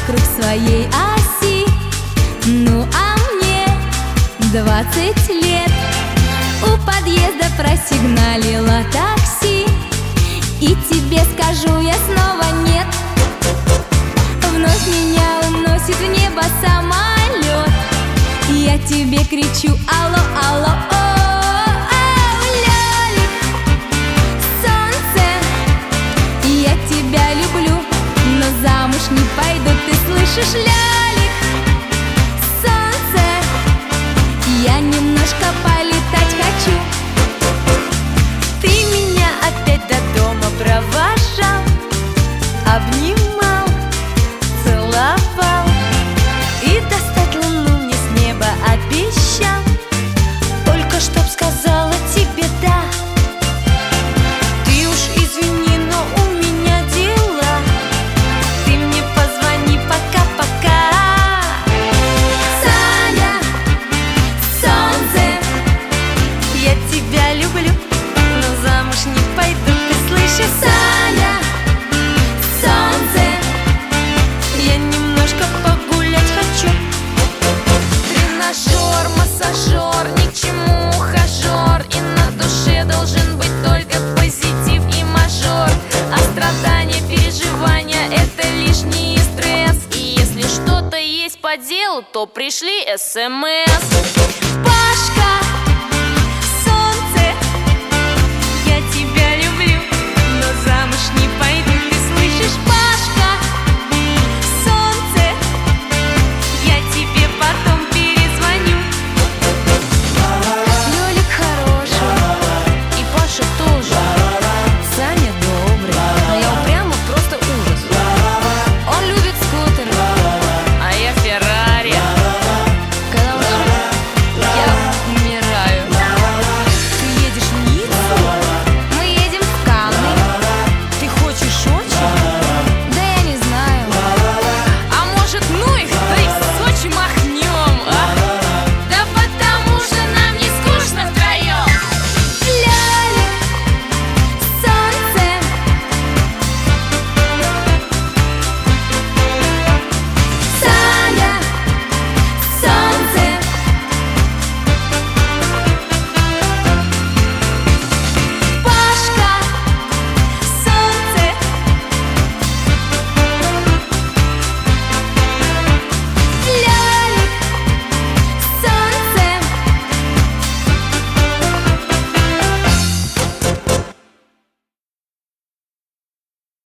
вокруг своей оси. Ну а мне 20 лет. У подъезда просигналило такси, и тебе скажу я снова нет. Вновь меня уносит в небо самолет. Я тебе кричу: алло, алло, лёлик, солнце, я тебя люблю, но замуж не пойду, ты слышишь, лёлик, солнце, я немножко полетать хочу. Ты меня опять до дома провожал, обнимал, целовал и достать луну мне с неба обещал. Только чтоб сказала тебе да. Ты уж извини, но у меня дела. Ты мне позвони пока-пока. Саня, солнце, Я тебя люблю, но замуж не пойду, ты слышишь? Саня, солнце, Я немножко погулять хочу. Тренажер, массажер, ни к чему ухажер, и на душе должен быть только позитив и мажор. А страдания, переживания — это лишний стресс. И если что-то есть по делу, то пришли СМС. Пашка,